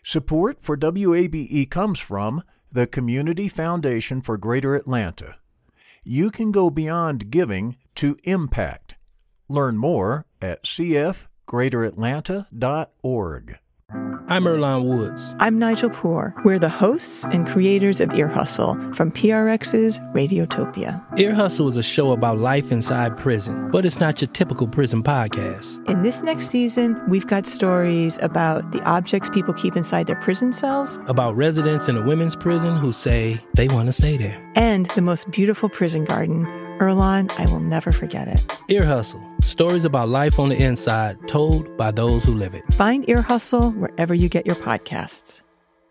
Support for WABE comes from the Community Foundation for Greater Atlanta. You can go beyond giving to impact. Learn more at cfgreateratlanta.org. I'm Earlonne Woods. I'm Nigel Poor. We're the hosts and creators of Ear Hustle from PRX's Radiotopia. Ear Hustle is a show about life inside prison, but it's not your typical prison podcast. In this next season, we've got stories about the objects people keep inside their prison cells, about residents in a women's prison who say they want to stay there, and the most beautiful prison garden. Earlonne, I will never forget it. Ear Hustle. Stories about life on the inside told by those who live it. Find Ear Hustle wherever you get your podcasts.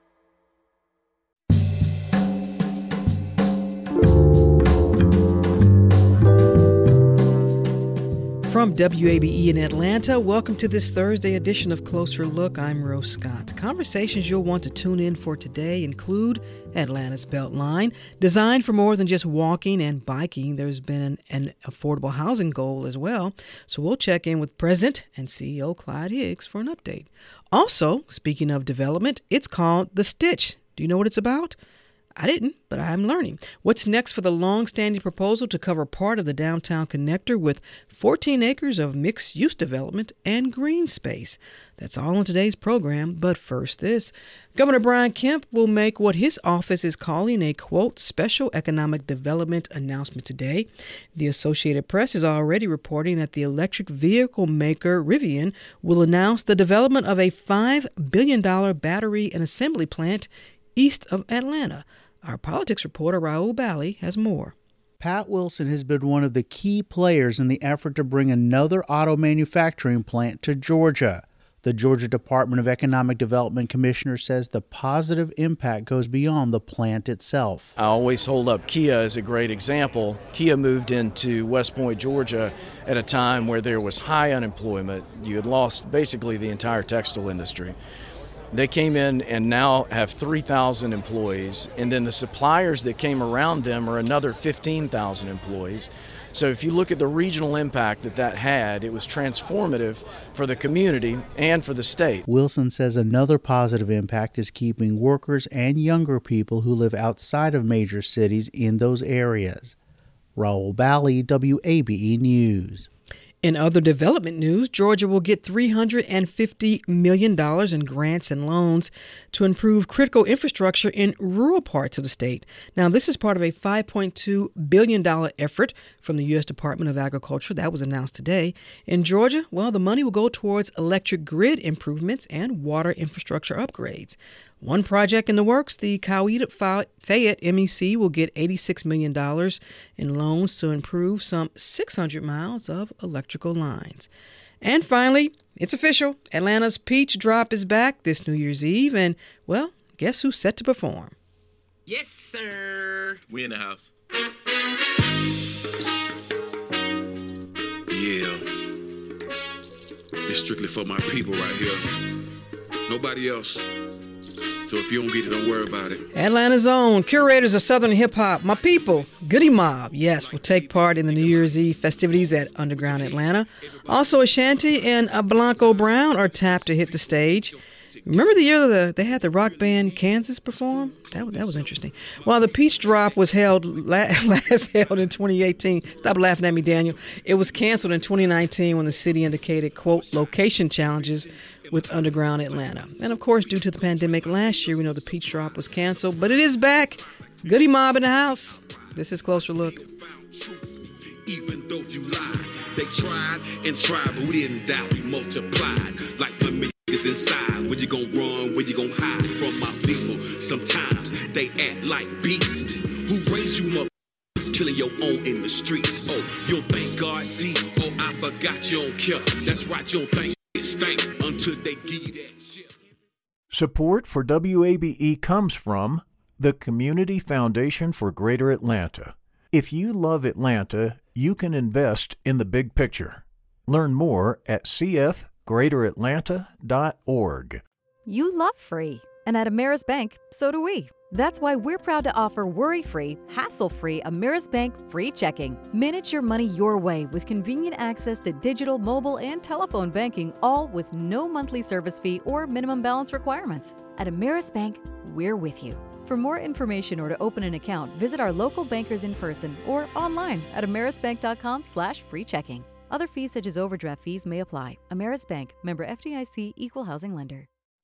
From WABE in Atlanta, welcome to this Thursday edition of Closer Look. I'm Rose Scott. Conversations you'll want to tune in for today include Atlanta's Beltline. Designed for more than just walking and biking, there's been an affordable housing goal as well. So we'll check in with President and CEO Clyde Higgs for an update. Also, speaking of development, it's called The Stitch. Do you know what it's about? I didn't, but I'm learning. What's next for the long-standing proposal to cover part of the downtown connector with 14 acres of mixed-use development and green space? That's all in today's program, but first this. Governor Brian Kemp will make what his office is calling a, quote, special economic development announcement today. The Associated Press is already reporting that the electric vehicle maker Rivian will announce the development of a $5 billion battery and assembly plant east of Atlanta. Our politics reporter, Raul Bally, has more. Pat Wilson has been one of the key players in the effort to bring another auto manufacturing plant to Georgia. The Georgia Department of Economic Development Commissioner says the positive impact goes beyond the plant itself. I always hold up Kia as a great example. Kia moved into West Point, Georgia at a time where there was high unemployment. You had lost basically the entire textile industry. They came in and now have 3,000 employees, and then the suppliers that came around them are another 15,000 employees. So if you look at the regional impact that had, it was transformative for the community and for the state. Wilson says another positive impact is keeping workers and younger people who live outside of major cities in those areas. Raul Bally, WABE News. In other development news, Georgia will get $350 million in grants and loans to improve critical infrastructure in rural parts of the state. Now, this is part of a $5.2 billion effort from the U.S. Department of Agriculture that was announced today. In Georgia, well, the money will go towards electric grid improvements and water infrastructure upgrades. One project in the works, the Coweta-Fayette MEC will get $86 million in loans to improve some 600 miles of electrical lines. And finally, it's official. Atlanta's Peach Drop is back this New Year's Eve. And, well, guess who's set to perform? Yes, sir. We in the house. Yeah. It's strictly for my people right here. Nobody else. So if you don't get it, don't worry about it. Atlanta's own curators of Southern hip-hop, my people, Goody Mob, yes, will take part in the New Year's Eve festivities at Underground Atlanta. Also, Ashanti and Blanco Brown are tapped to hit the stage. Remember the year they had the rock band Kansas perform? That was interesting. While the Peach Drop was last held in 2018, stop laughing at me, Daniel. It was canceled in 2019 when the city indicated, quote, location challenges with Underground Atlanta. And of course, due to the pandemic last year, we know the Peach Drop was canceled, but it is back. Goody Mob in the house. This is Closer Look. Even though you lied, they tried and tried, but we didn't die, we multiplied. Like the niggas inside, where you gonna run, where you gonna hide from my people? Sometimes they act like beasts. Who raised you up? Killing your own in the streets. Oh, you don't think God see? Oh, I forgot you don't care. That's right, you don't think it stank until they give you that shit. Support for WABE comes from the Community Foundation for Greater Atlanta. If you love Atlanta, you can invest in the big picture. Learn more at cfgreateratlanta.org. You love free, and at Ameris Bank, so do we. That's why we're proud to offer worry-free, hassle-free Ameris Bank free checking. Manage your money your way with convenient access to digital, mobile, and telephone banking, all with no monthly service fee or minimum balance requirements. At Ameris Bank, we're with you. For more information or to open an account, visit our local bankers in person or online at amerisbank.com/free checking. Other fees such as overdraft fees may apply. Ameris Bank, member FDIC, equal housing lender.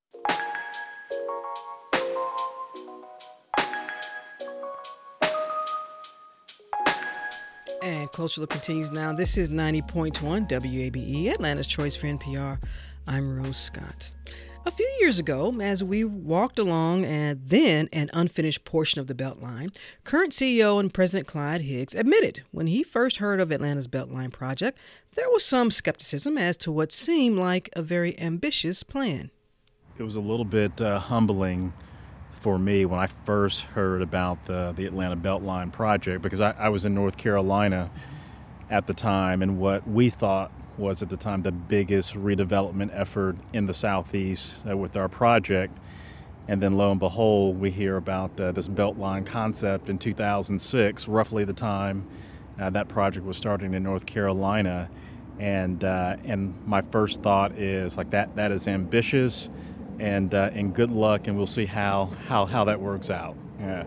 And Closer Look continues now. This is 90.1 WABE, Atlanta's Choice for NPR. I'm Rose Scott. A few years ago, as we walked along an unfinished portion of the Beltline, current CEO and President Clyde Higgs admitted when he first heard of Atlanta's Beltline project, there was some skepticism as to what seemed like a very ambitious plan. It was a little bit humbling for me when I first heard about the Atlanta Beltline project, because I was in North Carolina at the time, and what we thought was at the time the biggest redevelopment effort in the Southeast with our project. And then lo and behold, we hear about this Beltline concept in 2006, roughly the time that project was starting in North Carolina. And my first thought is like that is ambitious. And good luck, and we'll see how that works out. Yeah.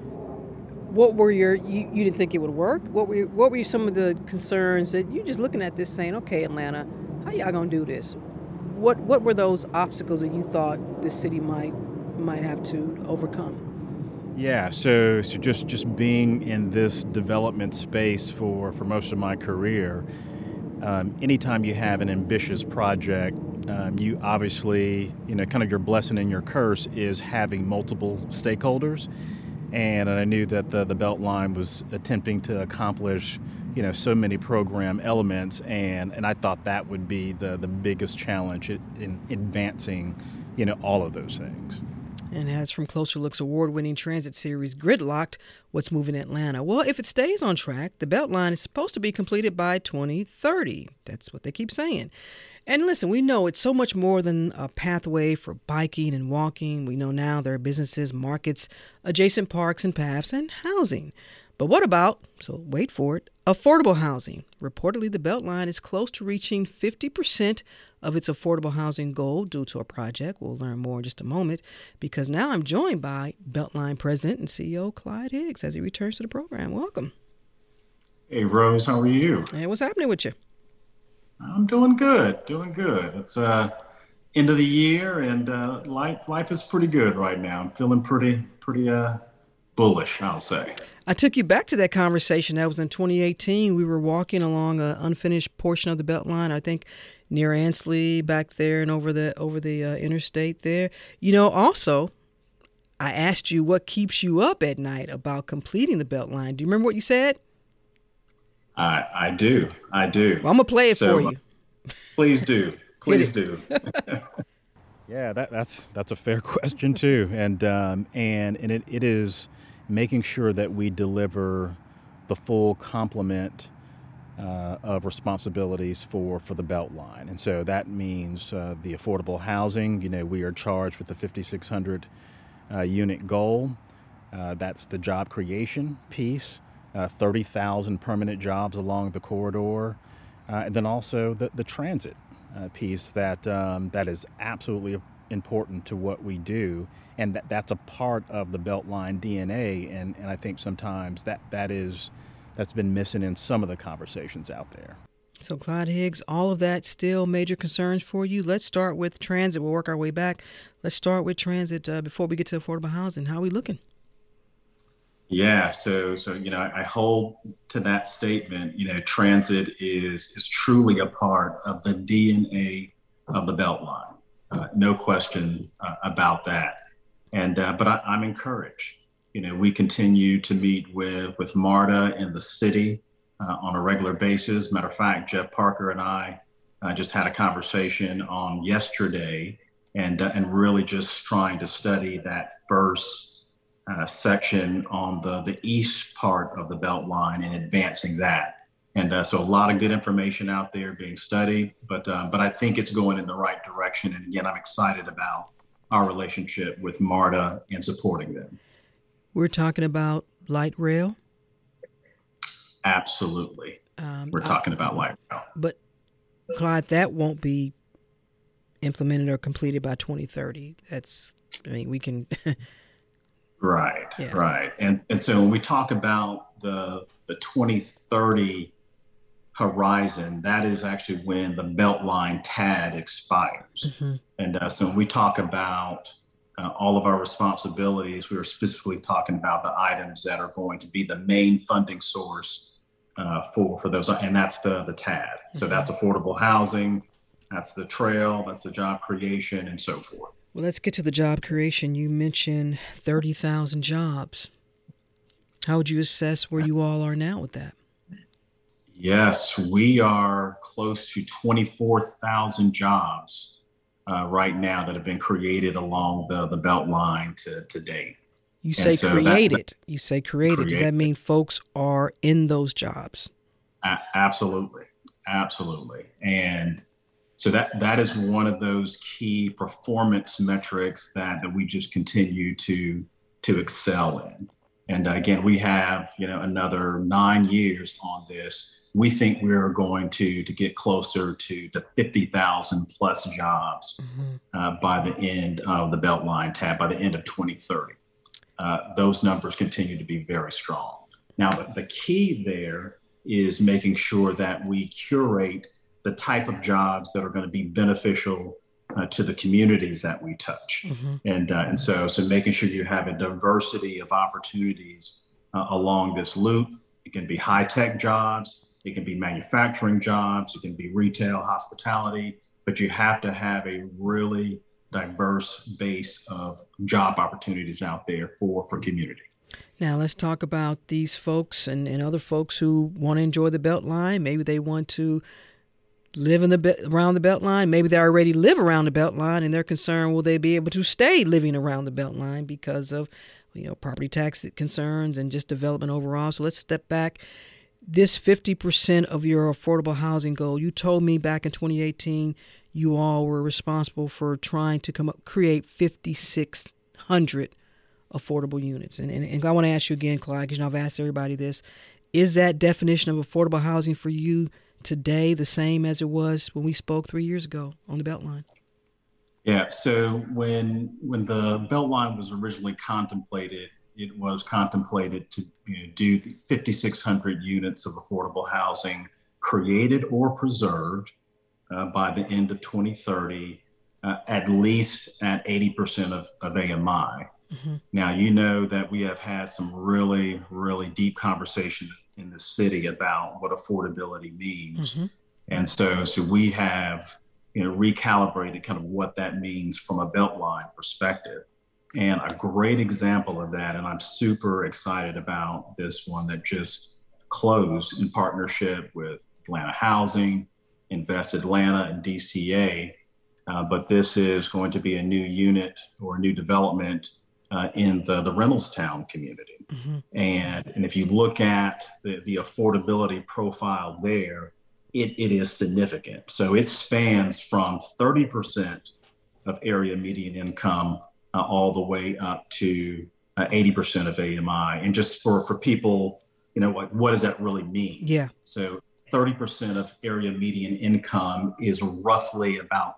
What were you didn't think it would work? What were some of the concerns that you just looking at this saying, okay, Atlanta, how y'all gonna do this? What were those obstacles that you thought the city might have to overcome? Yeah, so just being in this development space for most of my career, anytime you have an ambitious project, you obviously, kind of your blessing and your curse is having multiple stakeholders. And I knew that the Beltline was attempting to accomplish, so many program elements. And I thought that would be the biggest challenge in advancing, all of those things. And as from Closer Look's award-winning transit series, Gridlocked, What's Moving Atlanta? Well, if it stays on track, the Beltline is supposed to be completed by 2030. That's what they keep saying. And listen, we know it's so much more than a pathway for biking and walking. We know now there are businesses, markets, adjacent parks and paths, and housing. But what about, so wait for it, affordable housing? Reportedly, the Beltline is close to reaching 50% of its affordable housing goal due to a project. We'll learn more in just a moment, because now I'm joined by Beltline President and CEO Clyde Higgs as he returns to the program. Welcome. Hey, Rose, how are you? Hey, what's happening with you? I'm doing good. It's end of the year, and life is pretty good right now. I'm feeling pretty bullish, I'll say. I took you back to that conversation. That was in 2018. We were walking along an unfinished portion of the Beltline, I think near Ansley back there and over the interstate there. Also, I asked you what keeps you up at night about completing the Beltline. Do you remember what you said? I do. Well, I'm going to play it for you. Please do. Please do. Yeah, that's a fair question too, and it is making sure that we deliver the full complement of responsibilities for the Beltline, and so that means the affordable housing. We are charged with the 5,600 unit goal. That's the job creation piece. 30,000 permanent jobs along the corridor, and then also the transit piece that is absolutely important to what we do, and that's a part of the Beltline DNA, and I think sometimes that's been missing in some of the conversations out there. So Clyde Higgs, all of that still major concerns for you. Let's start with transit. We'll work our way back. Let's start with transit before we get to affordable housing. How are we looking? Yeah, so I hold to that statement. Transit is truly a part of the DNA of the Beltline. No question about that. And but I'm encouraged. We continue to meet with MARTA in the city on a regular basis. Matter of fact, Jeff Parker and I just had a conversation on yesterday, and really just trying to study that first section on the east part of the Beltline and advancing that. And so a lot of good information out there being studied, but I think it's going in the right direction. And again, I'm excited about our relationship with MARTA and supporting them. We're talking about light rail? Absolutely. We're talking about light rail. But, Clyde, that won't be implemented or completed by 2030. We can... Right, yeah. Right. And so when we talk about the 2030 horizon, that is actually when the Beltline TAD expires. Mm-hmm. And so when we talk about all of our responsibilities, we were specifically talking about the items that are going to be the main funding source for those, and that's the TAD. Mm-hmm. So that's affordable housing, that's the trail, that's the job creation, and so forth. Well, let's get to the job creation. You mentioned 30,000 jobs. How would you assess where you all are now with that? Yes, we are close to 24,000 jobs right now that have been created along the Beltline to date. You say created. You say created. Does that mean folks are in those jobs? Absolutely. Absolutely. And so that is one of those key performance metrics that we just continue to excel in. And again, we have, another 9 years on this. We think we're going to get closer to 50,000 plus jobs by the end of the Beltline TAD, by the end of 2030. Those numbers continue to be very strong. Now, the key there is making sure that we curate the type of jobs that are going to be beneficial to the communities that we touch. Mm-hmm. And so making sure you have a diversity of opportunities along this loop. It can be high-tech jobs, it can be manufacturing jobs, it can be retail, hospitality, but you have to have a really diverse base of job opportunities out there for community. Now let's talk about these folks and other folks who want to enjoy the Beltline. Maybe they want to live around the Beltline. Maybe they already live around the Beltline and they're concerned, will they be able to stay living around the Beltline because of, property tax concerns and just development overall. So let's step back. This 50% of your affordable housing goal, you told me back in 2018, you all were responsible for trying to create 5,600 affordable units. And I want to ask you again, Clyde, because I've asked everybody this. Is that definition of affordable housing for you today the same as it was when we spoke 3 years ago on the Beltline? Yeah, so when the Beltline was originally contemplated, it was contemplated to do the 5,600 units of affordable housing created or preserved by the end of 2030, at least at 80% of AMI. Mm-hmm. Now, that we have had some really, really deep conversation in the city about what affordability means. Mm-hmm. And so we have, recalibrated kind of what that means from a Beltline perspective. And a great example of that, and I'm super excited about this one that just closed in partnership with Atlanta Housing, Invest Atlanta, and DCA. But this is going to be a new unit or a new development in the Reynoldstown community. Mm-hmm. And if you look at the affordability profile there, it is significant. So it spans from 30% of area median income all the way up to 80% of AMI. And just for people, what does that really mean? Yeah. So 30% of area median income is roughly about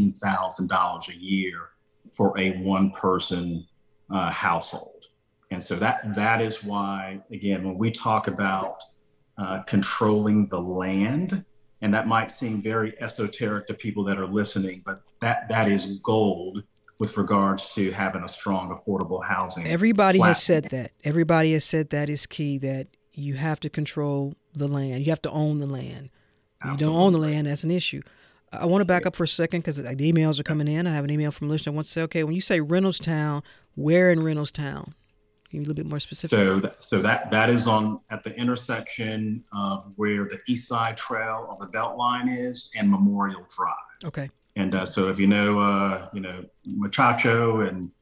$18,000 a year for a one-person household. And so that is why, again, when we talk about controlling the land, and that might seem very esoteric to people that are listening, but that is gold with regards to having a strong affordable housing. Everybody has said that. Everybody has said that is key, that you have to control the land. You have to own the land. If you don't own the land, that's an issue. I want to back up for a second because the emails are coming in. I have an email from a listener. I want to say, okay, when you say Reynoldstown, where in Reynoldstown? Can you be a little bit more specific? So that is at the intersection of where the East Side Trail of the Beltline is and Memorial Drive. Okay. And so if Muchacho and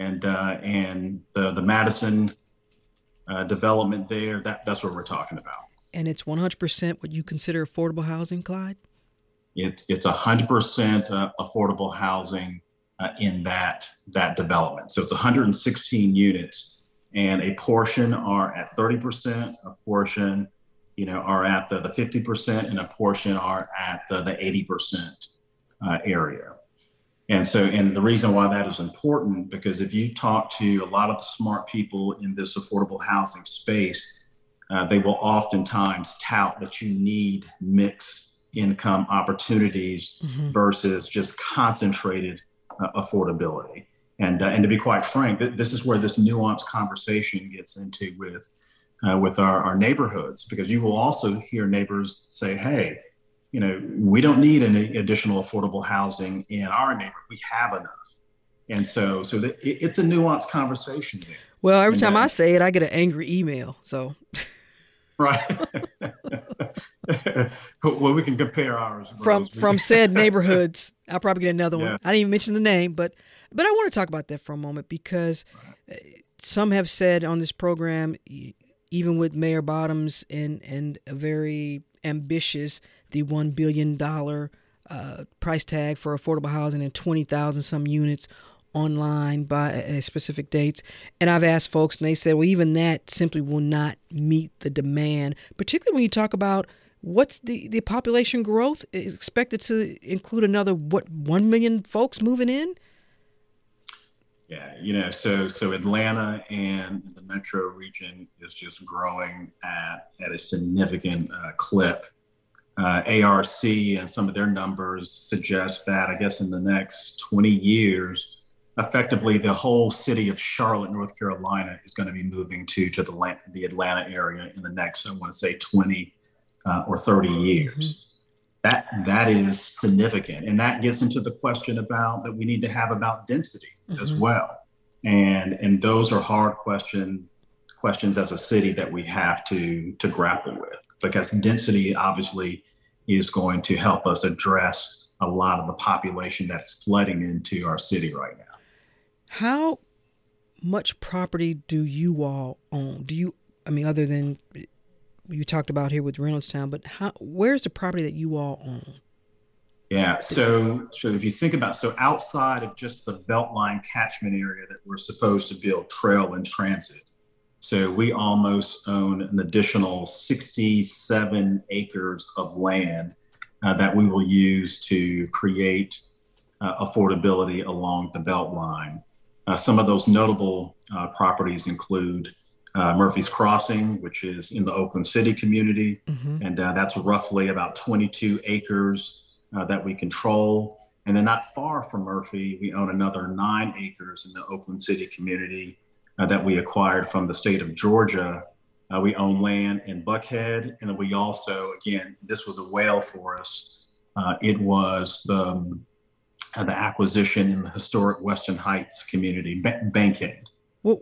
the Madison development there, that's what we're talking about. And it's 100% what you consider affordable housing, Clyde? It's 100% affordable housing in that development. So it's 116 units. and a portion are at 30%, a portion, are at the 50%, and a portion are at the 80% area. And so, and the reason why that is important, because if you talk to a lot of the smart people in this affordable housing space, they will oftentimes tout that you need mixed income opportunities versus just concentrated affordability. And to be quite frank, this is where this nuanced conversation gets into with our neighborhoods, because you will also hear neighbors say, hey, we don't need any additional affordable housing in our neighborhood. We have enough. And so it's a nuanced conversation there. Well, every time I say it, I get an angry email. So. Right. Well, we can compare ours. From said neighborhoods. I'll probably get another one. I didn't even mention the name, but I want to talk about that for a moment, because some have said on this program, even with Mayor Bottoms and a very ambitious, the $1 billion price tag for affordable housing and 20,000 some units online by specific dates. And I've asked folks, and they said, well, even that simply will not meet the demand, particularly when you talk about what's the population growth expected to include another, 1 million folks moving in? Yeah, so Atlanta and the metro region is just growing at a significant clip. ARC and some of their numbers suggest that, I guess, in the next 20 years, effectively the whole city of Charlotte, North Carolina is going to be moving to the Atlanta area in the next, I want to say, 20 or 30 years. That is significant. And that gets into the question that we need to have about density as well. And those are hard questions as a city that we have to grapple with, because density obviously is going to help us address a lot of the population that's flooding into our city right now. How much property do you all own? Other than you talked about here with Reynoldstown, but where's the property that you all own? Yeah, so if you think about, outside of just the Beltline catchment area that we're supposed to build trail and transit, so we almost own an additional 67 acres of land that we will use to create affordability along the Beltline. Some of those notable properties include Murphy's Crossing, which is in the Oakland City community, and that's roughly about 22 acres that we control. And then not far from Murphy, we own another 9 acres in the Oakland City community that we acquired from the state of Georgia. We own land in Buckhead, and then we also, again, this was a whale for us. It was the acquisition in the historic Western Heights community, Bankhead.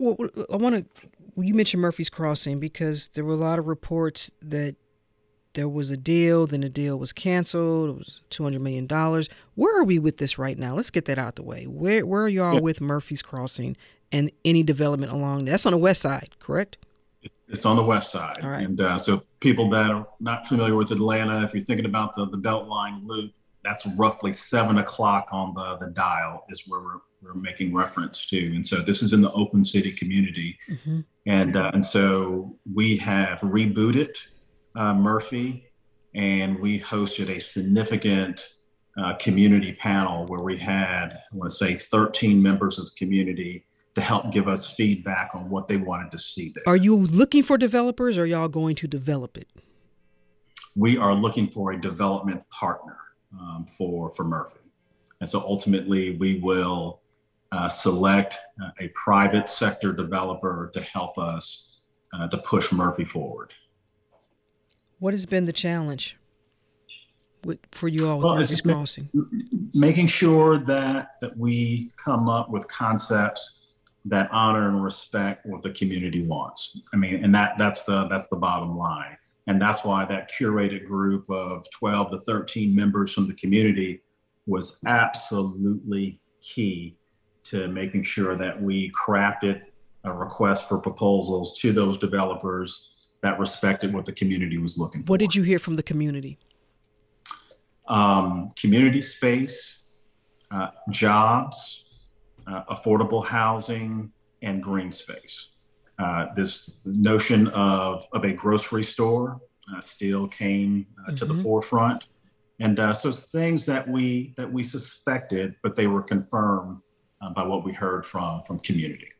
You mentioned Murphy's Crossing, because there were a lot of reports that there was a deal, then the deal was canceled. It was $200 million. Where are we with this right now? Let's get that out the way. Where are y'all with Murphy's Crossing and any development along there? That's on the west side, correct? It's on the west side. All right. And so people that are not familiar with Atlanta, if you're thinking about the Beltline loop, that's roughly 7 o'clock on the dial is where we're making reference to. And so this is in the Oakland City community. And so we have rebooted Murphy, and we hosted a significant community panel where we had, I want to say, 13 members of the community to help give us feedback on what they wanted to see there. Are you looking for developers, or are y'all going to develop it? We are looking for a development partner for Murphy. And so ultimately we will select a private sector developer to help us to push Murphy forward. What has been the challenge for you all with Murphy's Crossing? Making sure that we come up with concepts that honor and respect what the community wants. I mean, and that's the bottom line. And that's why that curated group of 12 to 13 members from the community was absolutely key to making sure that we crafted a request for proposals to those developers that respected what the community was looking for. What did you hear from the community? Community space, jobs, affordable housing, and green space. This notion of a grocery store still came to the forefront. And so it's things that we suspected, but they were confirmed by what we heard from community.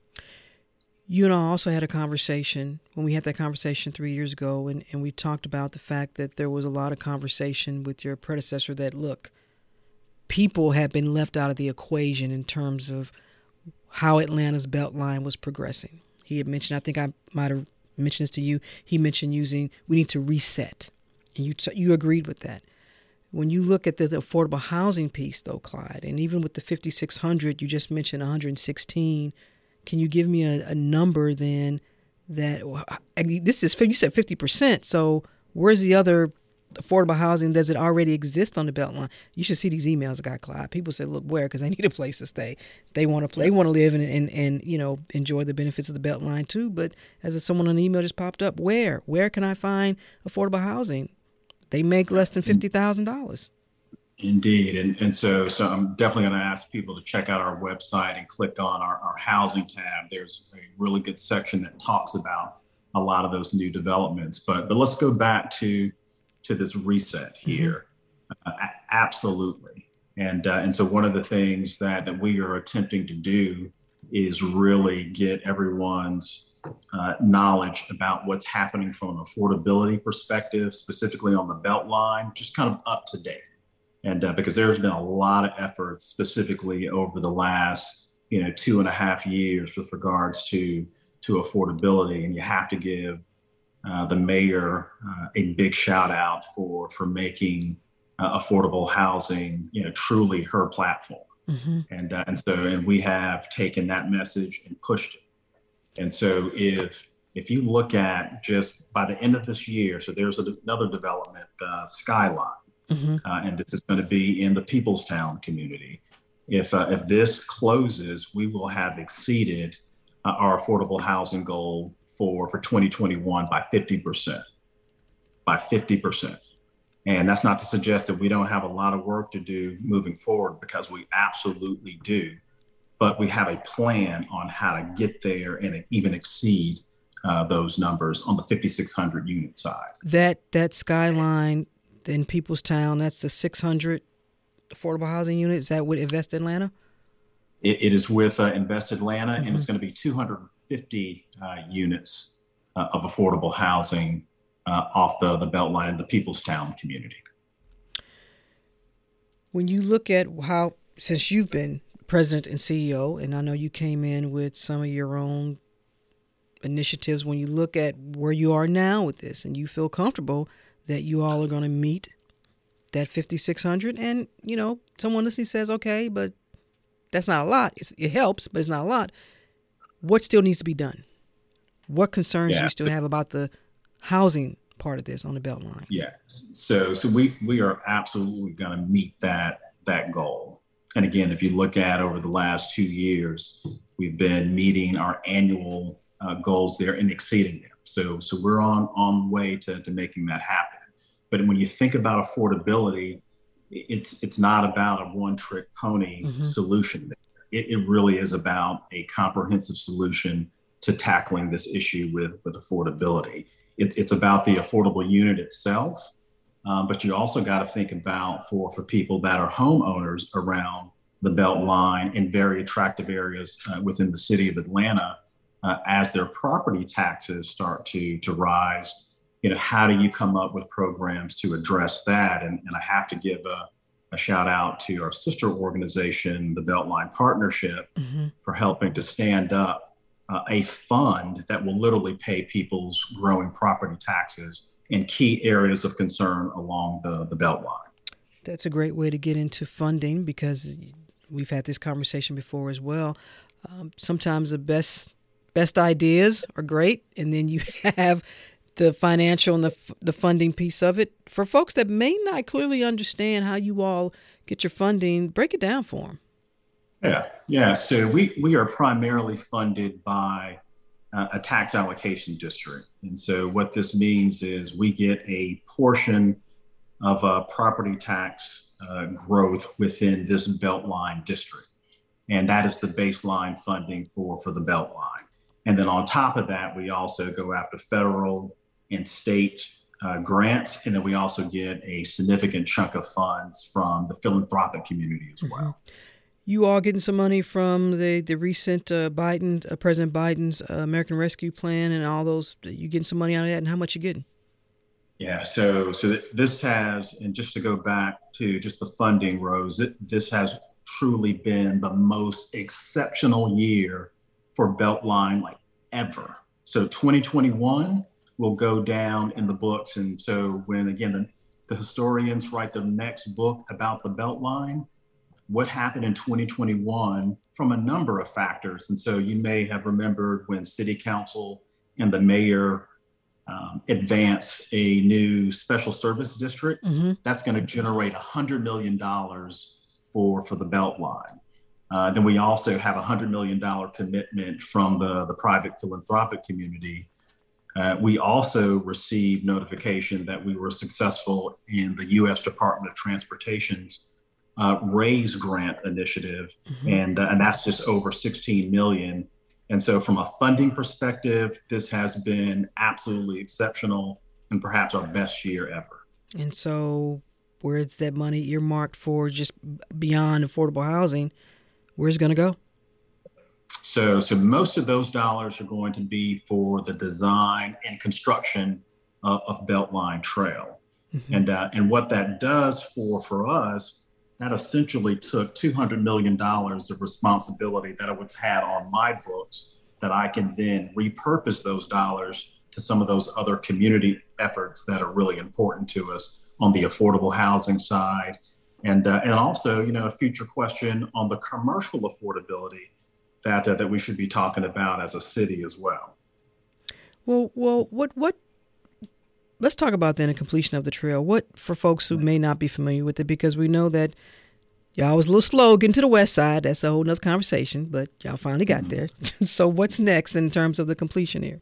You and I also had a conversation when we had that conversation 3 years ago, and we talked about the fact that there was a lot of conversation with your predecessor that, look, people had been left out of the equation in terms of how Atlanta's Beltline was progressing. He had mentioned, I think I might have mentioned this to you, he mentioned we need to reset, and you agreed with that. When you look at the affordable housing piece, though, Clyde, and even with the 5,600, you just mentioned 116. Can you give me a number then that this is, you said 50%. So where's the other affordable housing? Does it already exist on the Beltline? You should see these emails I got, Clyde. People say, look, where? Because they need a place to stay. They want to live and enjoy the benefits of the Beltline too. But as someone on the email just popped up, where can I find affordable housing? They make less than $50,000. Indeed. And so I'm definitely going to ask people to check out our website and click on our housing tab. There's a really good section that talks about a lot of those new developments. But let's go back to this reset here. Absolutely. And so one of the things that we are attempting to do is really get everyone's knowledge about what's happening from an affordability perspective, specifically on the Beltline, just kind of up to date. And because there's been a lot of efforts specifically over the last, 2.5 years with regards to affordability. And you have to give the mayor a big shout out for making affordable housing, truly her platform. And we have taken that message and pushed it. And so if you look at just by the end of this year, so there's another development, Skyline, and this is going to be in the Peoplestown community. If this closes, we will have exceeded our affordable housing goal for 2021 by 50%. By 50%. And that's not to suggest that we don't have a lot of work to do moving forward, because we absolutely do. But we have a plan on how to get there and even exceed those numbers on the 5,600 unit side. That Skyline in Peoplestown, that's the 600 affordable housing unit. Is that with Invest Atlanta? It is with Invest Atlanta, and it's going to be 250 units of affordable housing off the Beltline in the Peoplestown community. When you look at how, since you've been president and CEO, and I know you came in with some of your own initiatives, when you look at where you are now with this and you feel comfortable that you all are going to meet that 5,600, and, someone listening says, okay, but that's not a lot. It helps, but it's not a lot. What still needs to be done? What concerns do you still have about the housing part of this on the Beltline? Yeah, so we are absolutely going to meet that goal. And again, if you look at over the last 2 years, we've been meeting our annual goals there and exceeding them. So we're on way to making that happen. But when you think about affordability, it's not about a one-trick pony solution. It really is about a comprehensive solution to tackling this issue with affordability. It's about the affordable unit itself. But you also got to think about for people that are homeowners around the Beltline in very attractive areas within the city of Atlanta, as their property taxes start to rise. How do you come up with programs to address that? And I have to give a shout out to our sister organization, the Beltline Partnership, for helping to stand up a fund that will literally pay people's growing property taxes in key areas of concern along the Beltline. That's a great way to get into funding, because we've had this conversation before as well. Sometimes the best ideas are great, and then you have the financial and the funding piece of it. For folks that may not clearly understand how you all get your funding, break it down for them. Yeah. So we are primarily funded by a tax allocation district. And so what this means is we get a portion of property tax growth within this Beltline district. And that is the baseline funding for the Beltline. And then on top of that, we also go after federal and state grants. And then we also get a significant chunk of funds from the philanthropic community as well. You are getting some money from the recent President Biden's American Rescue Plan and all those. You getting some money out of that, and how much you getting? Yeah, so this has, and just to go back to just the funding, Rose, this has truly been the most exceptional year for Beltline like ever. So 2021 will go down in the books, and so when again the historians write their next book about the Beltline, what happened in 2021 from a number of factors. And so you may have remembered when City Council and the mayor advanced a new special service district, that's going to generate $100 million for the Beltline. Then we also have a $100 million commitment from the private philanthropic community. We also received notification that we were successful in the U.S. Department of Transportation's RAISE grant initiative, and that's just over $16 million. And so from a funding perspective, this has been absolutely exceptional and perhaps our best year ever. And so where's that money earmarked for, just beyond affordable housing? Where's it going to go? So most of those dollars are going to be for the design and construction of Beltline Trail. And what that does for us, that essentially took $200 million of responsibility that I would have had on my books that I can then repurpose those dollars to some of those other community efforts that are really important to us on the affordable housing side. And also, a future question on the commercial affordability that we should be talking about as a city as well. Well, what? Let's talk about then the completion of the trail. What, for folks who may not be familiar with it, because we know that y'all was a little slow getting to the west side. That's a whole nother conversation, but y'all finally got there. So what's next in terms of the completion here?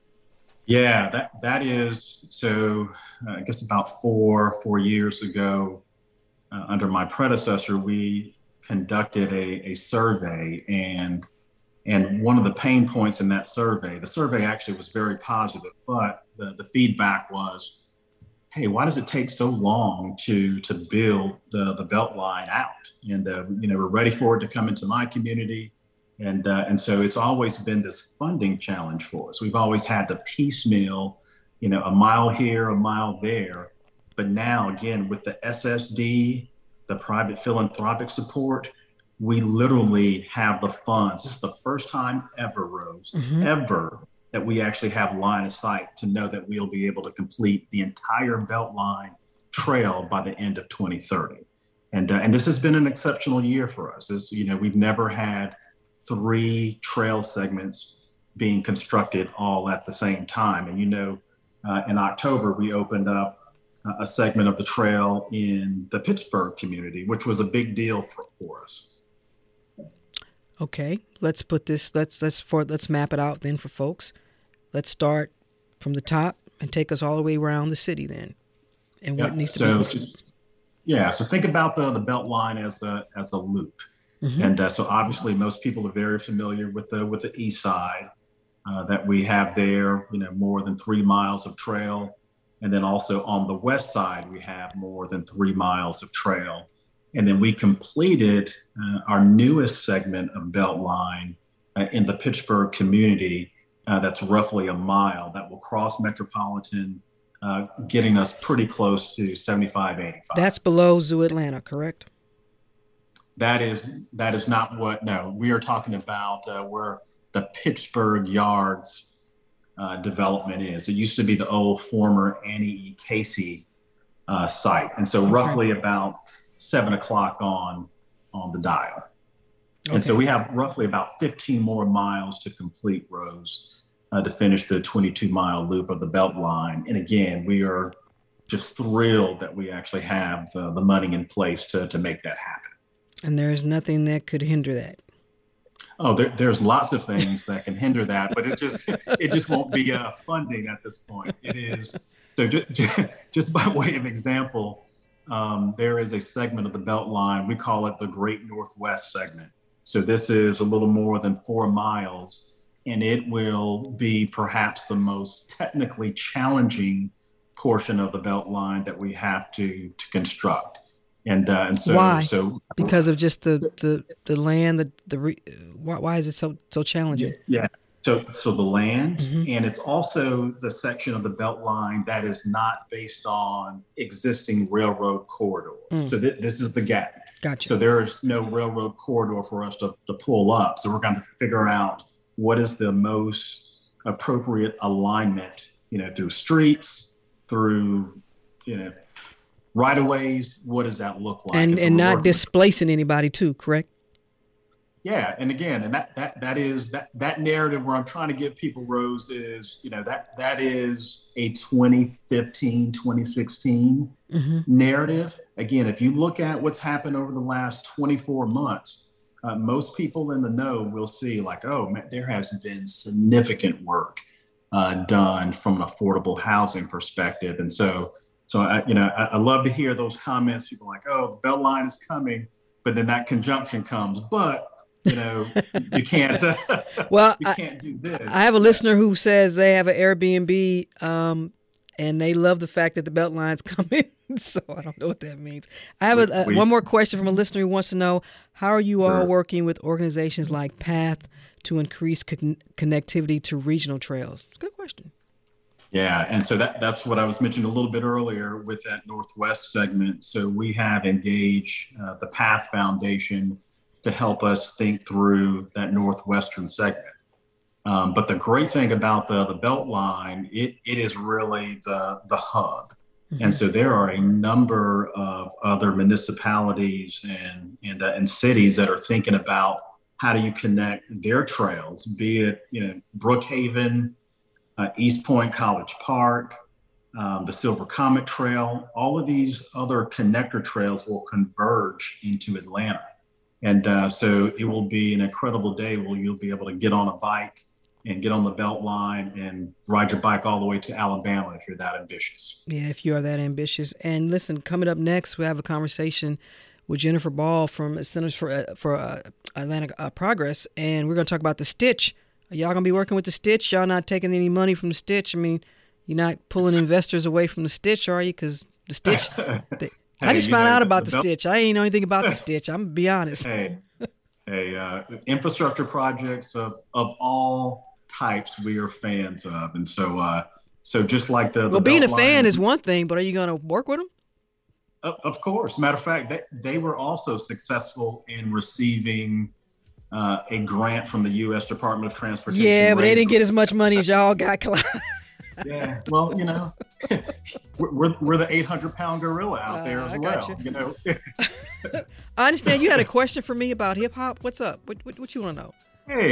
Yeah, that is, so I guess about four years ago, under my predecessor, we conducted a survey, and one of the pain points in that survey, the survey actually was very positive, but the feedback was, hey, why does it take so long to build the Beltline out? And we're ready for it to come into my community, and so it's always been this funding challenge for us. We've always had to piecemeal, a mile here, a mile there, but now again with the SSD, the private philanthropic support, we literally have the funds. This is the first time ever, Rose, ever, that we actually have line of sight to know that we'll be able to complete the entire Beltline Trail by the end of 2030. And this has been an exceptional year for us. We've never had 3 trail segments being constructed all at the same time. And in October, we opened up a segment of the trail in the Pittsburgh community, which was a big deal for us. Okay, let's put this. Let's map it out then for folks. Let's start from the top and take us all the way around the city then, and what needs to be. So think about the Beltline as a loop, and so obviously most people are very familiar with the east side that we have there. More than 3 miles of trail, and then also on the west side we have more than 3 miles of trail. And then we completed our newest segment of Beltline in the Pittsburgh community. That's roughly a mile that will cross Metropolitan, getting us pretty close to 75-85. That's below Zoo Atlanta, correct? That is not what. No, we are talking about where the Pittsburgh Yards development is. It used to be the old former Annie E. Casey site, and so roughly about 7 o'clock on the dial. And so we have roughly about 15 more miles to complete, Rose, to finish the 22-mile loop of the Beltline. And again, we are just thrilled that we actually have the money in place to make that happen. And there's nothing that could hinder that. Oh, there's lots of things that can hinder that, but it just won't be funding at this point. It is. So just by way of example, there is a segment of the Beltline, we call it the Great Northwest segment. So this is a little more than 4 miles, and it will be perhaps the most technically challenging portion of the Beltline that we have to construct. And so why? So because of just the land, why is it so challenging? Yeah. So the land, and it's also the section of the Beltline that is not based on existing railroad corridor. So this is the gap. Gotcha. So there is no railroad corridor for us to pull up. So we're going to figure out what is the most appropriate alignment, through streets, through, right-of-ways. What does that look like? And not displacing anybody too, correct? Yeah, and again, and that narrative where I'm trying to give people, Rose, is that is a 2015, 2016 narrative. Again, if you look at what's happened over the last 24 months, most people in the know will see like, oh man, there has been significant work done from an affordable housing perspective, and so I love to hear those comments. People are like, oh, the Beltline is coming, but then that conjunction comes, but. You can't. Well, you can't do this. I have a listener who says they have an Airbnb, and they love the fact that the Beltline's coming. So I don't know what that means. I have one more question from a listener who wants to know: how are you all working with organizations like PATH to increase connectivity to regional trails? It's a good question. Yeah, and so that's what I was mentioning a little bit earlier with that Northwest segment. So we have engaged the PATH Foundation to help us think through that Northwestern segment. But the great thing about the Beltline, it is really the hub. And so there are a number of other municipalities and cities that are thinking about how do you connect their trails, be it, Brookhaven, East Point College Park, the Silver Comet Trail. All of these other connector trails will converge into Atlanta. And so it will be an incredible day where you'll be able to get on a bike and get on the Beltline and ride your bike all the way to Alabama if you're that ambitious. Yeah, if you are that ambitious. And listen, coming up next, we have a conversation with Jennifer Ball from Centers for Atlantic Progress, and we're going to talk about the Stitch. Are y'all going to be working with the Stitch? Y'all not taking any money from the Stitch? I mean, you're not pulling investors away from the Stitch, are you? Because the Stitch... I just found out about the Stitch. I ain't know anything about the Stitch. I'm going to be honest. Infrastructure projects of all types we are fans of. And so just like the being a fan is one thing, but are you going to work with them? Of course. Matter of fact, they were also successful in receiving a grant from the U.S. Department of Transportation. Yeah, but they didn't get as much money as y'all got. Yeah, well, we're the 800-pound gorilla out there as well. I understand you had a question for me about hip hop. What's up? What you want to know? Hey,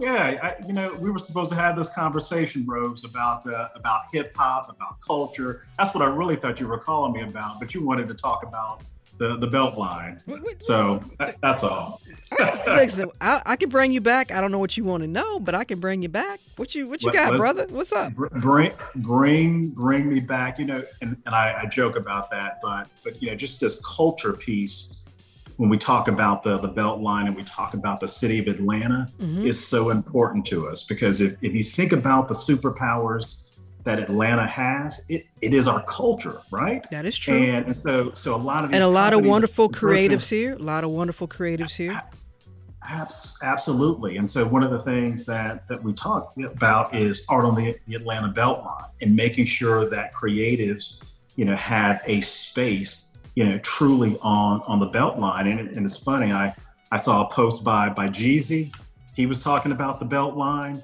we were supposed to have this conversation, Rose, about hip hop, about culture. That's what I really thought you were calling me about, but you wanted to talk about the Beltline. So that's all. Listen, I can bring you back. I don't know what you want to know, but I can bring you back. What you got, brother? What's up? Bring me back. And I joke about that, but just this culture piece. When we talk about the Beltline and we talk about the city of Atlanta, is so important to us because if you think about the superpowers that Atlanta has, it is our culture, right? That is true. And so a lot of these a lot of wonderful creatives here. Absolutely. And so one of the things that we talk about is art on the Atlanta Beltline and making sure that creatives, have a space, truly on the Beltline. And it's funny, I saw a post by Jeezy. He was talking about the Beltline.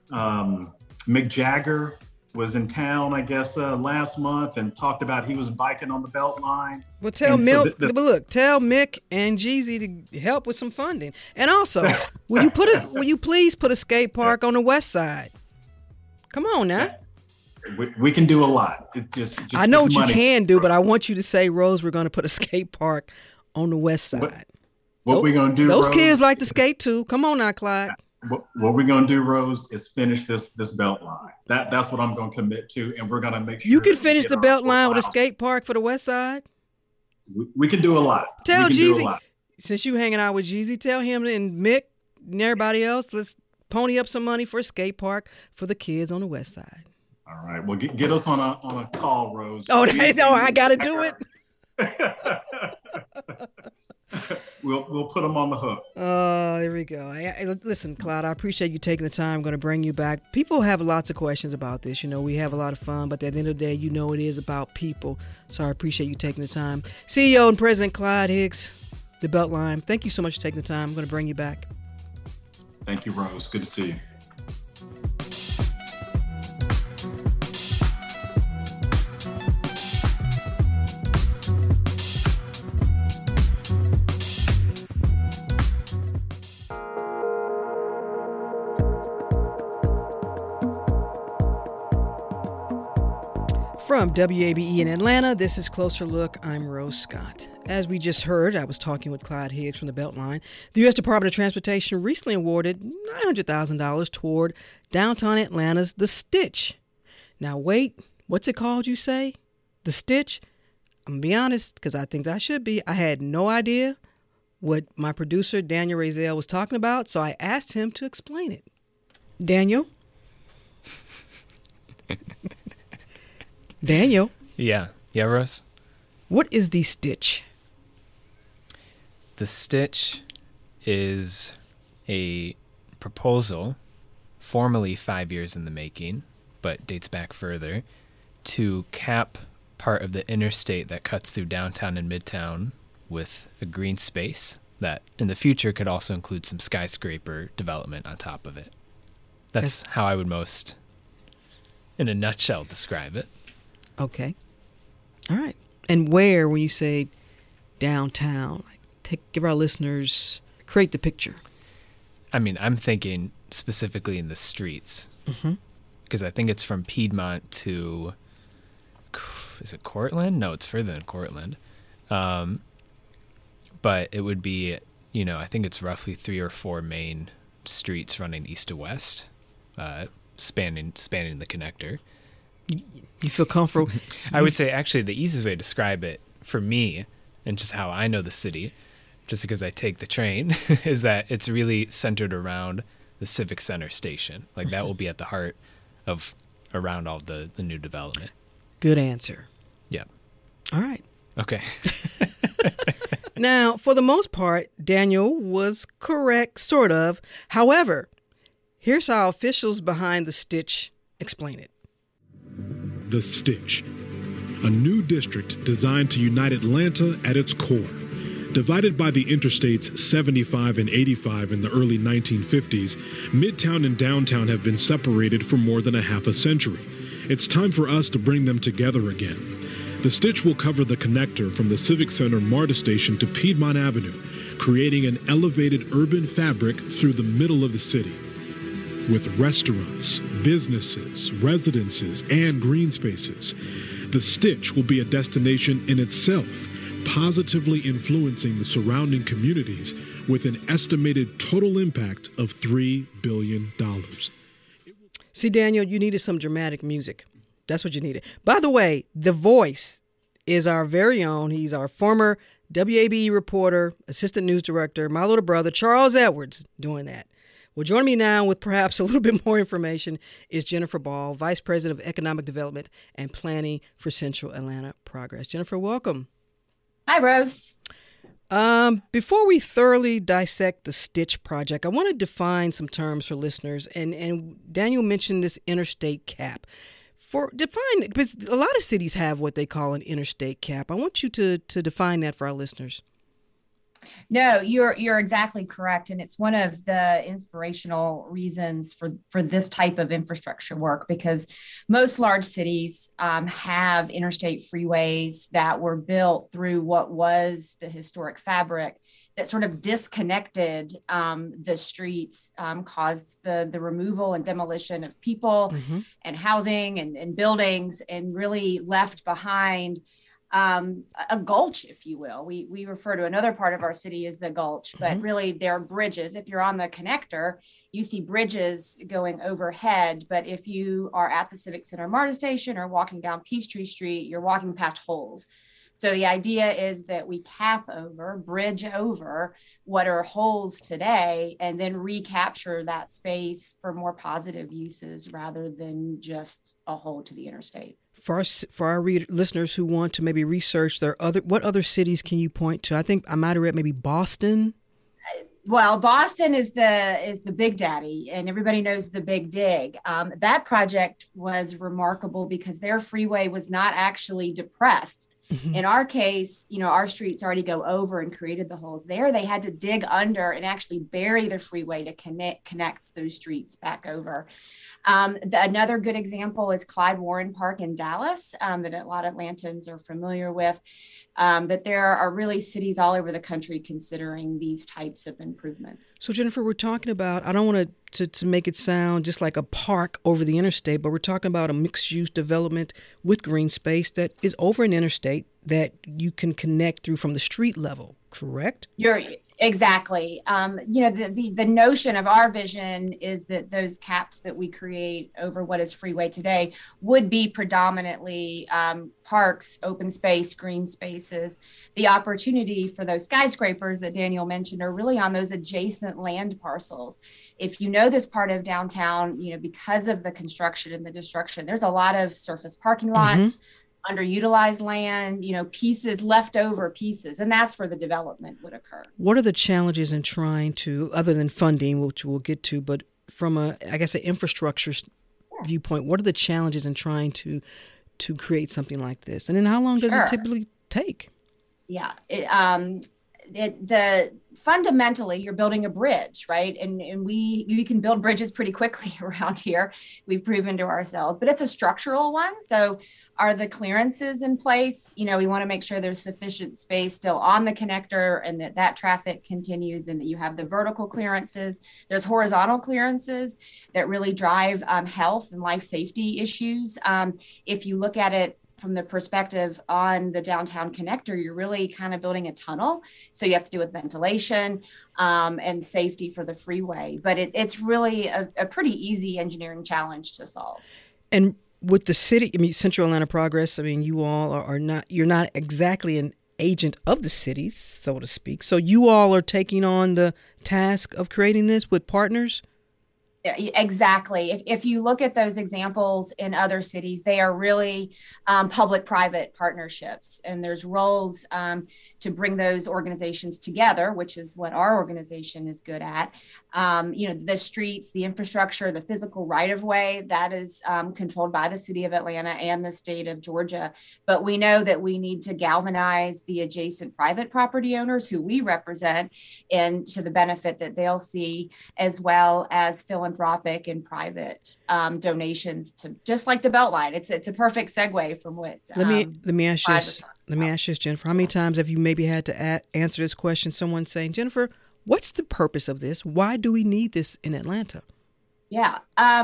Mick Jagger was in town, I guess, last month and talked about he was biking on the Beltline. Well, tell Mick and Jeezy to help with some funding. And also, will you please put a skate park on the west side? Come on now. We can do a lot. I know what you can do, but I want you to say, Rose, we're going to put a skate park on the west side. What we're going to do, those Rose, kids like to skate too. Come on now, Clyde. What we're going to do, Rose, is finish this Beltline. That's what I'm going to commit to, and we're going to make sure you can finish the Beltline with a skate park for the west side. We can do a lot. Tell Jeezy, since you hanging out with Jeezy, tell him and Mick and everybody else, pony up some money for a skate park for the kids on the west side. All right. Well, get us on a call, Rose. Oh, no, I got to do it. We'll put them on the hook. Oh, there we go. Listen, Clyde, I appreciate you taking the time. I'm going to bring you back. People have lots of questions about this. We have a lot of fun, but at the end of the day, it is about people. So I appreciate you taking the time. CEO and President Clyde Higgs, the Beltline, thank you so much for taking the time. I'm going to bring you back. Thank you, Rose. Good to see you. From WABE in Atlanta, this is Closer Look. I'm Rose Scott. As we just heard, I was talking with Clyde Higgs from the Beltline. The U.S. Department of Transportation recently awarded $900,000 toward downtown Atlanta's The Stitch. Now wait, what's it called, you say? The Stitch? I'm going to be honest, because I think I should be. I had no idea what my producer, Daniel Razel, was talking about, so I asked him to explain it. Daniel? Daniel? Yeah, Rose? What is the Stitch? The Stitch is a proposal, formally 5 years in the making, but dates back further, to cap part of the interstate that cuts through downtown and midtown with a green space that in the future could also include some skyscraper development on top of it. That's how I would most, in a nutshell, describe it. Okay. All right. And where, when you say downtown, give our listeners, create the picture. I mean, I'm thinking specifically in the streets. Because I think it's from Piedmont to, is it Cortland? No, it's further than Cortland. But it would be, I think it's roughly 3 or 4 main streets running east to west, spanning the connector. You feel comfortable? I would say actually the easiest way to describe it for me, and just how I know the city, just because I take the train, is that it's really centered around the Civic Center station. Like that will be at the heart of around all the new development. Good answer. Yeah. All right. Okay. Now, for the most part, Daniel was correct, sort of. However, here's how officials behind the Stitch explain it. The Stitch, a new district designed to unite Atlanta at its core. Divided by the interstates 75 and 85 in the early 1950s, Midtown and Downtown have been separated for more than a half a century. It's time for us to bring them together again. The Stitch will cover the connector from the Civic Center MARTA station to Piedmont Avenue, creating an elevated urban fabric through the middle of the city. With restaurants, businesses, residences, and green spaces, the Stitch will be a destination in itself, positively influencing the surrounding communities with an estimated total impact of $3 billion. See, Daniel, you needed some dramatic music. That's what you needed. By the way, the voice is our very own. He's our former WABE reporter, assistant news director, my little brother, Charles Edwards, doing that. Well, joining me now with perhaps a little bit more information is Jennifer Ball, Vice President of Economic Development and Planning for Central Atlanta Progress. Jennifer, welcome. Hi, Rose. Before we thoroughly dissect the Stitch project, I want to define some terms for listeners. And Daniel mentioned this interstate cap. Because a lot of cities have what they call an interstate cap. I want you to define that for our listeners. No, you're exactly correct. And it's one of the inspirational reasons for this type of infrastructure work, because most large cities have interstate freeways that were built through what was the historic fabric that sort of disconnected the streets, caused the removal and demolition of people and housing and buildings, and really left behind a gulch, if you will. We refer to another part of our city as the gulch, but really they're bridges. If you're on the connector, you see bridges going overhead. But if you are at the Civic Center MARTA station or walking down Peachtree Street, you're walking past holes. So the idea is that we bridge over what are holes today, and then recapture that space for more positive uses rather than just a hole to the interstate. For our listeners who want to maybe research, what other cities can you point to? I think I might have read maybe Boston. Well, Boston is the big daddy, and everybody knows the Big Dig. That project was remarkable because their freeway was not actually depressed. Mm-hmm. In our case, our streets already go over and created the holes. There, they had to dig under and actually bury the freeway to connect those streets back over. Another good example is Clyde Warren Park in Dallas that a lot of Atlantans are familiar with. But there are really cities all over the country considering these types of improvements. So, Jennifer, we're talking about, I don't want to make it sound just like a park over the interstate, but we're talking about a mixed-use development with green space that is over an interstate that you can connect through from the street level, correct? Exactly. The notion of our vision is that those caps that we create over what is freeway today would be predominantly parks, open space, green spaces. The opportunity for those skyscrapers that Daniel mentioned are really on those adjacent land parcels. If you know this part of downtown, because of the construction and the destruction, there's a lot of surface parking lots. Mm-hmm. Underutilized land, leftover pieces, and that's where the development would occur. What are the challenges in trying to, other than funding, which we'll get to, but from an infrastructure viewpoint, what are the challenges in trying to create something like this? And then how long does it typically take? Yeah, fundamentally, you're building a bridge, right? And you can build bridges pretty quickly around here. We've proven to ourselves, but it's a structural one. So are the clearances in place? We want to make sure there's sufficient space still on the connector and that traffic continues, and that you have the vertical clearances. There's horizontal clearances that really drive health and life safety issues. If you look at it from the perspective on the downtown connector, you're really kind of building a tunnel. So you have to do with ventilation and safety for the freeway. But it's really a pretty easy engineering challenge to solve. And with the city, Central Atlanta Progress, you all you're not exactly an agent of the city, so to speak. So you all are taking on the task of creating this with partners? Yeah, exactly. If you look at those examples in other cities, they are really public-private partnerships, and there's roles to bring those organizations together, which is what our organization is good at. The streets, the infrastructure, the physical right-of-way, that is controlled by the city of Atlanta and the state of Georgia. But we know that we need to galvanize the adjacent private property owners who we represent, and to the benefit that they'll see, as well as philanthropic and private donations to, just like the Beltline. It's a perfect segue from what. Let me ask you this, Jennifer. How many times have you maybe had to answer this question? Someone saying, Jennifer, what's the purpose of this? Why do we need this in Atlanta? Yeah.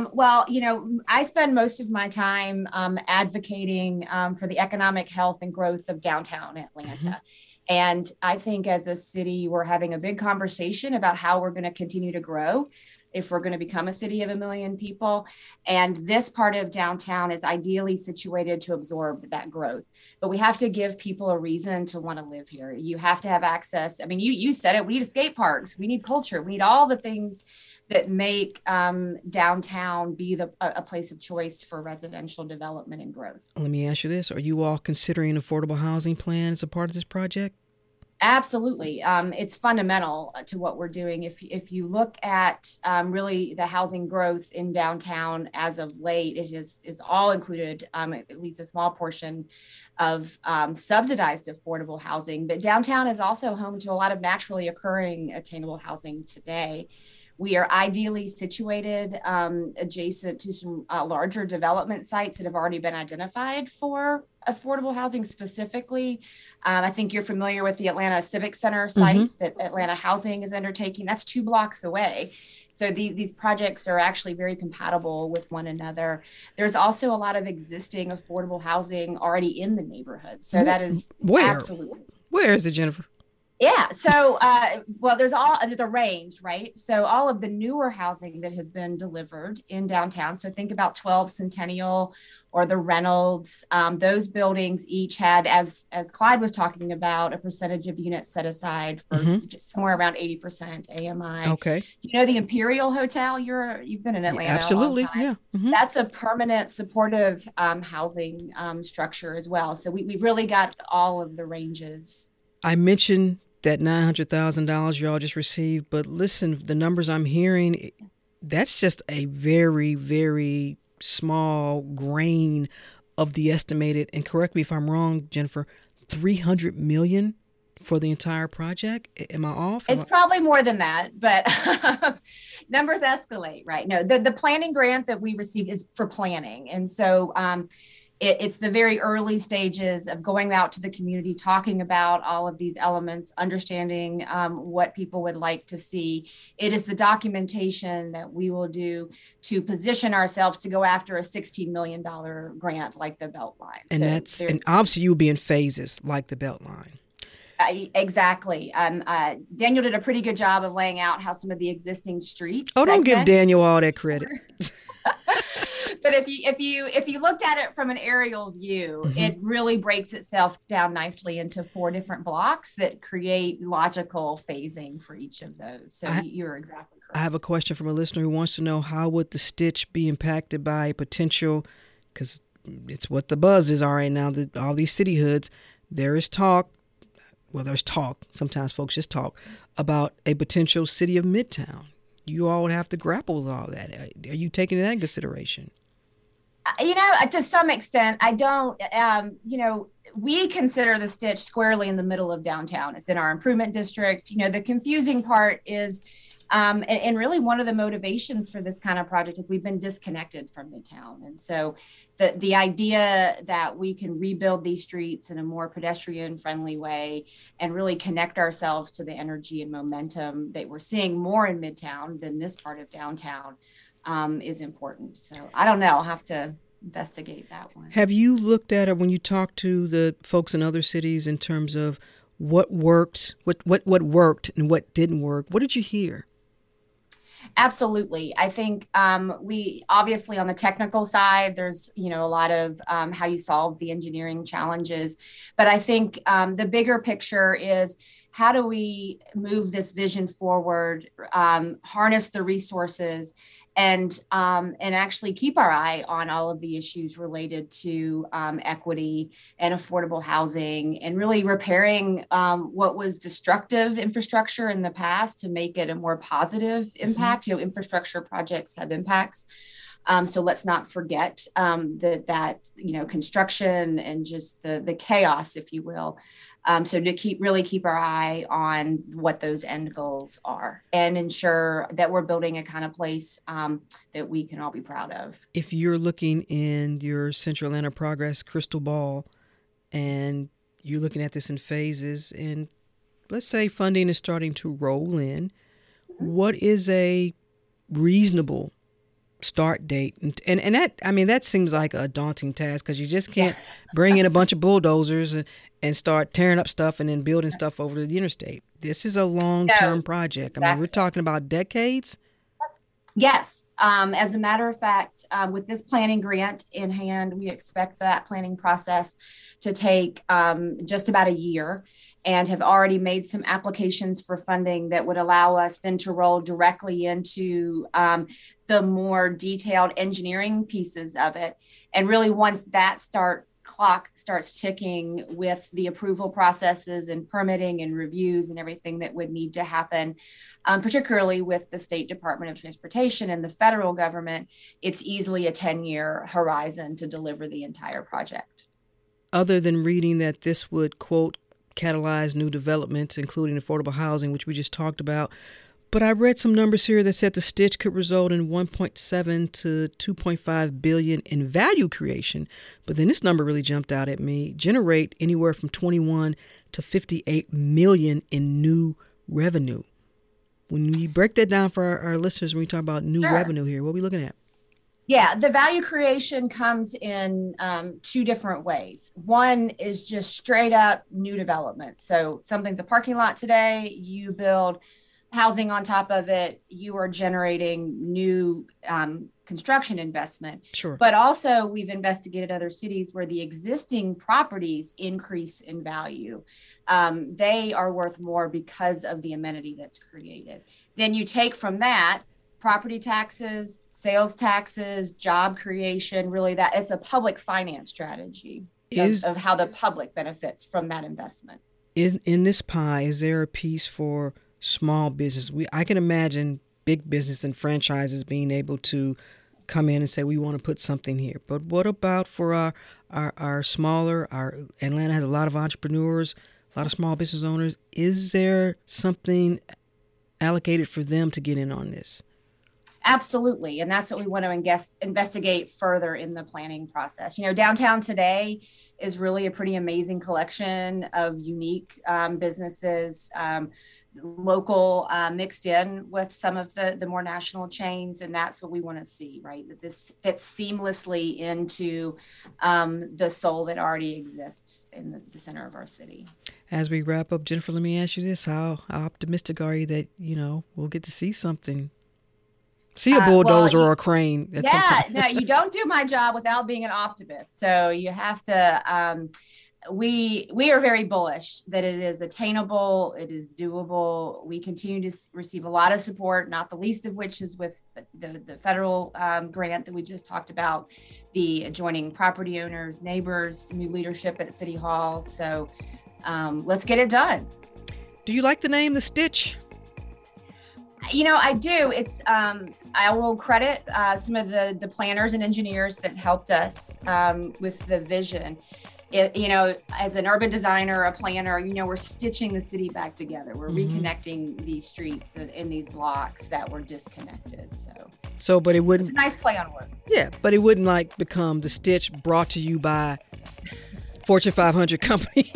I spend most of my time advocating for the economic health and growth of downtown Atlanta. Mm-hmm. And I think as a city, we're having a big conversation about how we're going to continue to grow if we're going to become a city of 1 million people. And this part of downtown is ideally situated to absorb that growth. But we have to give people a reason to want to live here. You have to have access. You said it, we need skate parks, we need culture, we need all the things that make downtown be a place of choice for residential development and growth. Let me ask you this. Are you all considering an affordable housing plan as a part of this project? Absolutely. It's fundamental to what we're doing. If you look at really the housing growth in downtown as of late, it is all included, at least a small portion of subsidized affordable housing. But downtown is also home to a lot of naturally occurring attainable housing today. We are ideally situated adjacent to some larger development sites that have already been identified for affordable housing specifically. I think you're familiar with the Atlanta Civic Center site that Atlanta Housing is undertaking. That's 2 blocks away. So these projects are actually very compatible with one another. There's also a lot of existing affordable housing already in the neighborhood. So that is absolutely. Where is it, Jennifer? Yeah. So, there's a range, right? So all of the newer housing that has been delivered in downtown. So think about 12 Centennial or the Reynolds. Those buildings each had, as Clyde was talking about, a percentage of units set aside for somewhere around 80% AMI. Okay. Do you know the Imperial Hotel? You've been in Atlanta. Absolutely. A long time. Yeah. That's a permanent supportive housing structure as well. So we've really got all of the ranges. I mentioned that $900,000 y'all just received, but listen, the numbers I'm hearing, that's just a very, very small grain of the estimated, and correct me if I'm wrong, Jennifer, $300 million for the entire project. Am I off? It's probably more than that, but numbers escalate, right? No, the planning grant that we received is for planning. And so it's the very early stages of going out to the community, talking about all of these elements, understanding what people would like to see. It is the documentation that we will do to position ourselves to go after a $16 million grant like the Beltline. And and obviously you'll be in phases like the Beltline. Exactly. Daniel did a pretty good job of laying out how some of the existing streets. Oh, don't give Daniel all that credit. But if you looked at it from an aerial view, it really breaks itself down nicely into 4 different blocks that create logical phasing for each of those. So you're exactly correct. I have a question from a listener who wants to know, how would the Stitch be impacted by a potential, because it's what the buzz is all right now, that all these city hoods, there's talk, sometimes folks just talk, about a potential city of Midtown. You all would have to grapple with all that. Are you taking that in consideration? To some extent, I don't. We consider the Stitch squarely in the middle of downtown. It's in our improvement district. The confusing part is, and really one of the motivations for this kind of project is we've been disconnected from Midtown. And so the idea that we can rebuild these streets in a more pedestrian friendly way and really connect ourselves to the energy and momentum that we're seeing more in Midtown than this part of downtown is important. So I don't know. I'll have to investigate that one. Have you looked at it when you talk to the folks in other cities in terms of what worked, what worked and what didn't work? What did you hear? Absolutely. I think we obviously on the technical side, there's, a lot of how you solve the engineering challenges. But I think the bigger picture is, how do we move this vision forward, harness the resources, and actually keep our eye on all of the issues related to equity and affordable housing, and really repairing what was destructive infrastructure in the past to make it a more positive impact. Infrastructure projects have impacts. So let's not forget that construction and just the chaos, if you will. So to keep our eye on what those end goals are and ensure that we're building a kind of place that we can all be proud of. If you're looking in your Central Atlanta Progress crystal ball and you're looking at this in phases, and let's say funding is starting to roll in, what is a reasonable start date? And that seems like a daunting task, because you just can't bring in a bunch of bulldozers and start tearing up stuff and then building stuff over the interstate. This is a long-term project. I mean, we're talking about decades. Yes. As a matter of fact, with this planning grant in hand, we expect that planning process to take just about a year, and have already made some applications for funding that would allow us then to roll directly into the more detailed engineering pieces of it. And really, once that clock starts ticking with the approval processes and permitting and reviews and everything that would need to happen, particularly with the State Department of Transportation and the federal government, it's easily a 10-year horizon to deliver the entire project. Other than reading that this would, quote, catalyze new developments, including affordable housing, which we just talked about, but I read some numbers here that said the Stitch could result in $1.7 to $2.5 billion in value creation. But then this number really jumped out at me: generate anywhere from 21 to 58 million in new revenue. When we break that down for our listeners, when we talk about new revenue here, what are we looking at? Yeah, the value creation comes in two different ways. One is just straight up new development. So something's a parking lot today, you build housing on top of it, you are generating new construction investment. Sure. But also we've investigated other cities where the existing properties increase in value. They are worth more because of the amenity that's created. Then you take from that property taxes, sales taxes, job creation, really that it's a public finance strategy of how the public benefits from that investment. In this pie, is there a piece for small business? I can imagine big business and franchises being able to come in and say, we want to put something here. But what about for our smaller, Atlanta has a lot of entrepreneurs, a lot of small business owners. Is there something allocated for them to get in on this? Absolutely. And that's what we want to investigate further in the planning process. Downtown today is really a pretty amazing collection of unique businesses, local mixed in with some of the more national chains. And that's what we want to see, right? That this fits seamlessly into the soul that already exists in the center of our city. As we wrap up, Jennifer, let me ask you this. How optimistic are you that, we'll get to see something? See a bulldozer or a crane. No, you don't do my job without being an optimist. So you have to, we are very bullish that it is attainable, it is doable. We continue to receive a lot of support, not the least of which is with the federal grant that we just talked about, the adjoining property owners, neighbors, new leadership at City Hall. So let's get it done. Do you like the name, The Stitch? I do. It's I will credit some of the planners and engineers that helped us with the vision. As an urban designer, a planner, we're stitching the city back together. We're reconnecting these streets in these blocks that were disconnected. But it wouldn't. It's a nice play on words. Yeah, but it wouldn't become The Stitch brought to you by Fortune 500 company.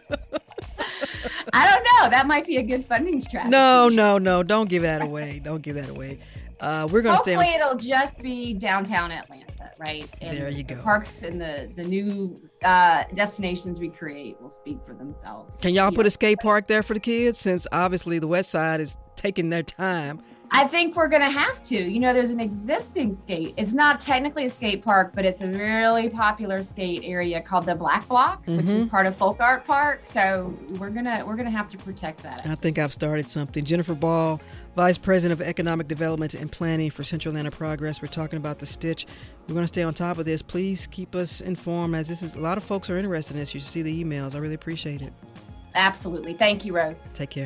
I don't know. That might be a good funding strategy. No. Don't give that away. We're going to stay on. Hopefully it'll just be downtown Atlanta, right? And there you go. The parks and the new destinations we create will speak for themselves. Can y'all put a skate park there for the kids, since obviously the West Side is taking their time? I think we're going to have to. There's an existing skate. It's not technically a skate park, but it's a really popular skate area called the Black Blocks, which is part of Folk Art Park. So we're gonna have to protect that. I think I've started something. Jennifer Ball, Vice President of Economic Development and Planning for Central Atlanta Progress. We're talking about The Stitch. We're going to stay on top of this. Please keep us informed, as a lot of folks are interested in this. You should see the emails. I really appreciate it. Absolutely. Thank you, Rose. Take care.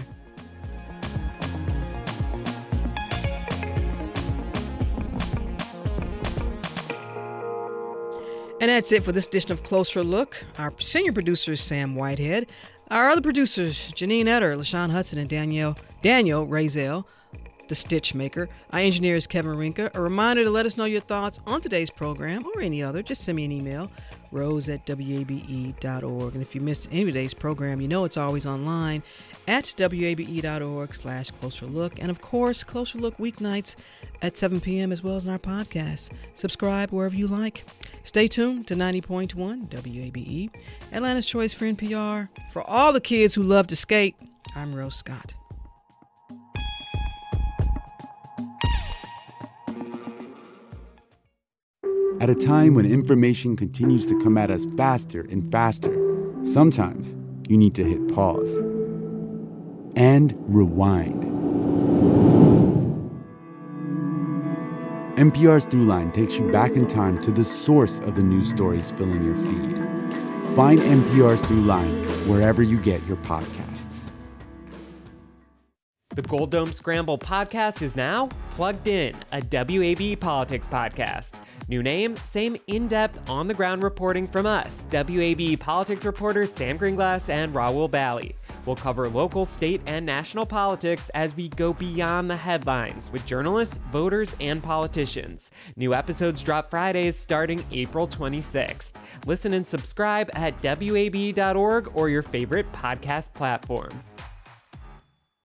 And that's it for this edition of Closer Look. Our senior producer is Sam Whitehead. Our other producers, Janine Etter, LaShawn Hudson, and Danielle Razel, the Stitch Maker. Our engineer is Kevin Rinka. A reminder to let us know your thoughts on today's program or any other. Just send me an email, rose@wabe.org. And if you missed any of today's program, it's always online at wabe.org/Closer Look. And of course, Closer Look weeknights at 7 p.m. as well as in our podcast. Subscribe wherever you like. Stay tuned to 90.1 WABE, Atlanta's choice for NPR. For all the kids who love to skate, I'm Rose Scott. At a time when information continues to come at us faster and faster, sometimes you need to hit pause and rewind. NPR's Throughline takes you back in time to the source of the news stories filling your feed. Find NPR's Throughline wherever you get your podcasts. The Gold Dome Scramble podcast is now Plugged In, a WABE politics podcast. New name, same in-depth, on-the-ground reporting from us, WABE politics reporters Sam Greenglass and Raul Bally. We'll cover local, state, and national politics as we go beyond the headlines with journalists, voters, and politicians. New episodes drop Fridays starting April 26th. Listen and subscribe at wabe.org or your favorite podcast platform.